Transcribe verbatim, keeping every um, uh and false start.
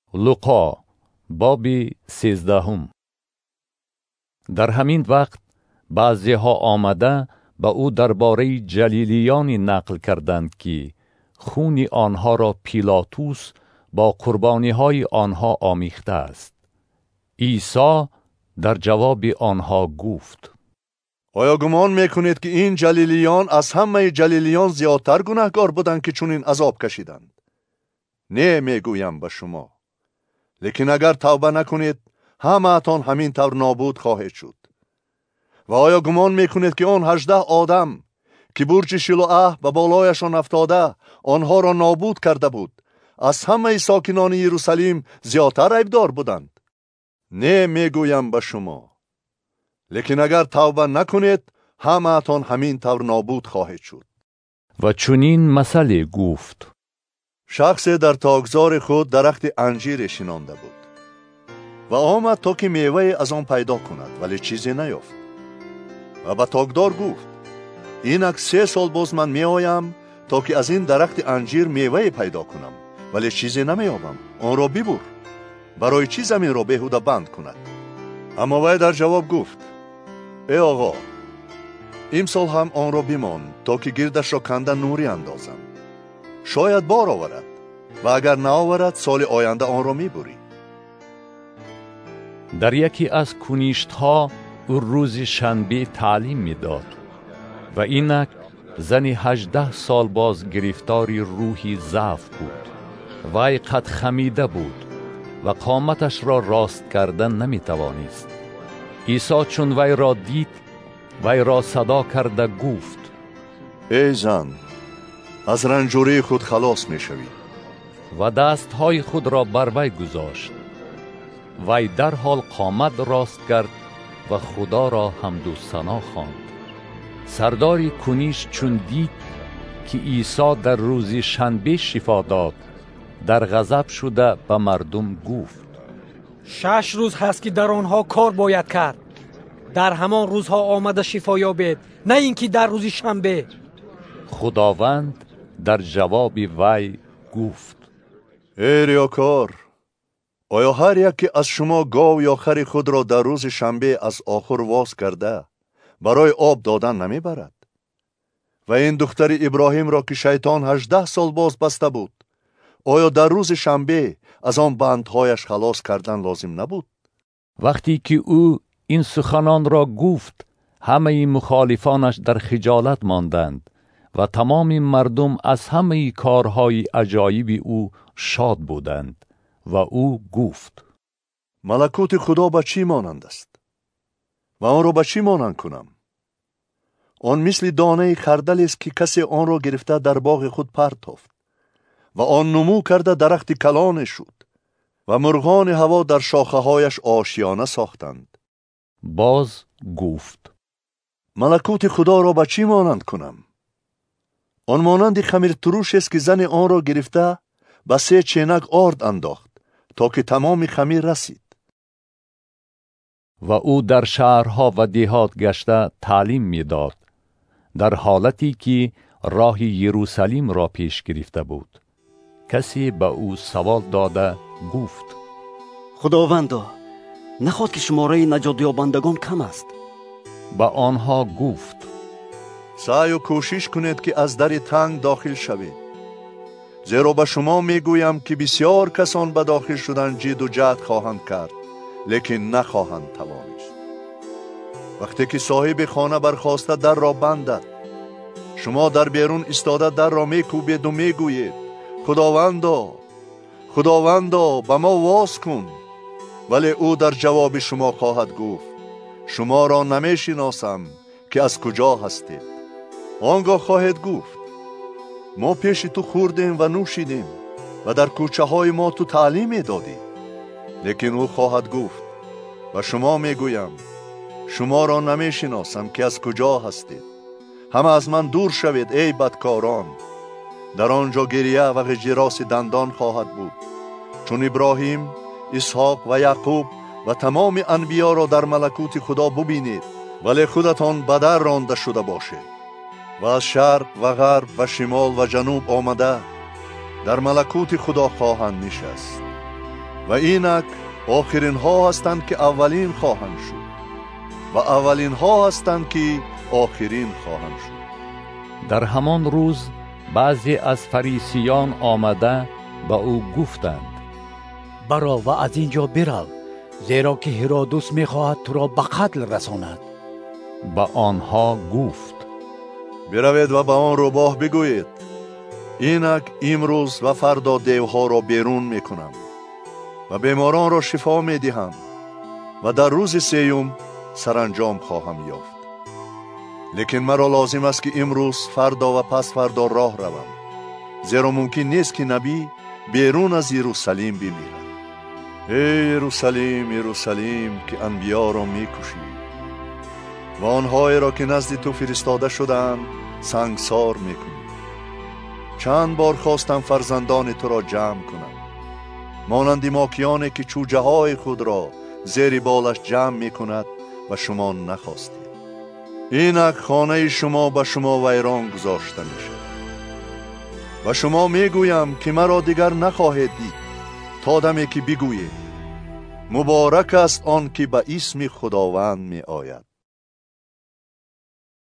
لوقا باب سیزدهم. در همین وقت بعضی ها آمده به او درباره جلیلیانی نقل کردند که خون آنها را پیلاتوس با قربانی های آنها آمیخته است. عیسی در جواب آنها گفت: آیا گمان میکنید که این جلیلیان از همه جلیلیان زیادتر گناهکار بودند که چنین عذاب کشیدند؟ نه، میگویم به شما. لیکن اگر توبه نکنید، همه‌تان همین طور نابود خواهید شد. و آیا گمان میکنید که آن هجده آدم که برج شیلوه به بالایشان افتاده آنها را نابود کرده بود، از همه ساکنان یروشلیم زیادتر عیبدار بودند؟ نه، میگویم به شما. لیکن اگر توبه نکنید، همه‌تان همین طور نابود خواهید شد. و چنین مثل گفت: شخصی در تاگزار خود درخت انجیر شنانده بود و آمد تا که میوه از آن پیدا کند، ولی چیزی نیافت. و به تاگدار گفت: اینک سه سال باز من می آیم تا که از این درخت انجیر میوه پیدا کنم، ولی چیزی نمیابم. آن را ببر. برای چی زمین را بیهوده بند کند؟ اما وی در جواب گفت: ای آقا، امسال هم آن را بمان تا که گردش را کنده نوری اندازم. شاید بار آورد و اگر نآورد سال آینده آن را میبری. در یکی از کنیشت‌ها او روز شنبه تعلیم میداد و اینک زنی هجده سال باز گرفتاری روحی ضعف بود. وی قد خمیده بود و قامتش را راست کردن نمیتوانست. عیسی چون وی را دید، وی را صدا کرده گفت: ای زن، از رنجوری خود خلاص میشوی. و دستهای خود را بر وی گذاشت. وی در حال قامت راست کرد و خدا را حمد و ثنا خواند. سردار کنیش چون دید که عیسی در روز شنبه شفا داد، در غضب شده به مردم گفت: شش روز هست که در آنها کار باید کرد. در همان روزها آمده شفا یابید، نه اینکه در روز شنبه. خداوند در جواب وی گفت: ای ریاکار، آیا هر یکی از شما گاو یا خر خود را در روز شنبه از آخر واس کرده برای آب دادن نمی برد؟ و این دختر ابراهیم را که شیطان هجده سال باز بسته بود، آیا در روز شنبه از آن بندهایش خلاص کردن لازم نبود؟ وقتی که او این سخنان را گفت، همه مخالفانش در خجالت ماندند و تمام مردم از همه کارهای عجایب او شاد بودند. و او گفت: ملکوت خدا به چی مانند است؟ و آن را به چی مانند کنم؟ آن مثل دانه خردل است که کسی آن را گرفته در باغ خود پرتافت و آن نمو کرده درخت کلان شد و مرغان هوا در شاخه هایش آشیانه ساختند. باز گفت: ملکوت خدا را به چی مانند کنم؟ آن مانند خمیر تروش است که زن آن را گرفته به سه چینک آرد انداخت تا که تمام خمیر رسید. و او در شهرها و دیهات گشته تعلیم میداد، در حالتی که راه یروشلیم را پیش گرفته بود. کسی به او سوال داده گفت: خداوندا، نخواد که شماره نجات یابندگان کم است؟ به آنها گفت: سعی و کوشش کنید که از در تنگ داخل شوید، زیرا به شما میگویم که بسیار کسان به داخل شدن جد و جهد خواهند کرد، لیکن نخواهند توانست. وقتی که صاحب خانه برخاسته در را بندد، شما در بیرون ایستاده در را میکوبید و میگویید: خداوندا، خداوندا، به ما واز کن. ولی او در جواب شما خواهد گفت: شما را نمیشناسم که از کجا هستید. آنگاه خواهد گفت: ما پیش تو خوردیم و نوشیدیم و در کوچه های ما تو تعلیم دادی. لیکن او خواهد گفت: و شما میگویم شما را نمیشناسم که از کجا هستید. همه از من دور شوید ای بدکاران. در آنجا گریه و غژیراس دندان خواهد بود، چون ابراهیم، اسحاق و یعقوب و تمام انبیا را در ملکوت خدا ببینید، ولی خودتان به در رانده شده باشید و از شرق و غرب و شمال و جنوب آمده در ملکوت خدا خواهند نشست. و اینک آخرین ها هستند که اولین خواهند شد و اولین ها هستند که آخرین خواهند شد. در همان روز بعضی از فریسیان آمده به او گفتند: برو و از اینجا برو، زیرا که هرودس میخواهد تو را به قتل رساند. به آنها گفت: بروید و به آن روباه بگویید: اینک امروز و فردا دیوها را بیرون میکنم و بیماران را شفا میدهم و در روز سیوم سرانجام خواهم یافت. لیکن مرا لازم است که امروز، فردا و پس فردا راه روم، زیرا ممکن نیست که نبی بیرون از یروشلیم بمیرد. ای یروشلیم، یروشلیم که انبیا را میکشی و آنهایی را که نزد تو فرستاده شدند سنگسار میکنی. چند بار خواستم فرزندان تو را جمع کنم، مانند ماکیانی که چوجه های خود را زیر بالش جمع میکند و شما نخواستید. اینک خانه شما به شما ویران گذاشته میشد. و شما میگویم که مرا دیگر نخواهید دید تا دمی که بگویید: مبارک است آن که به اسم خداوند می آید.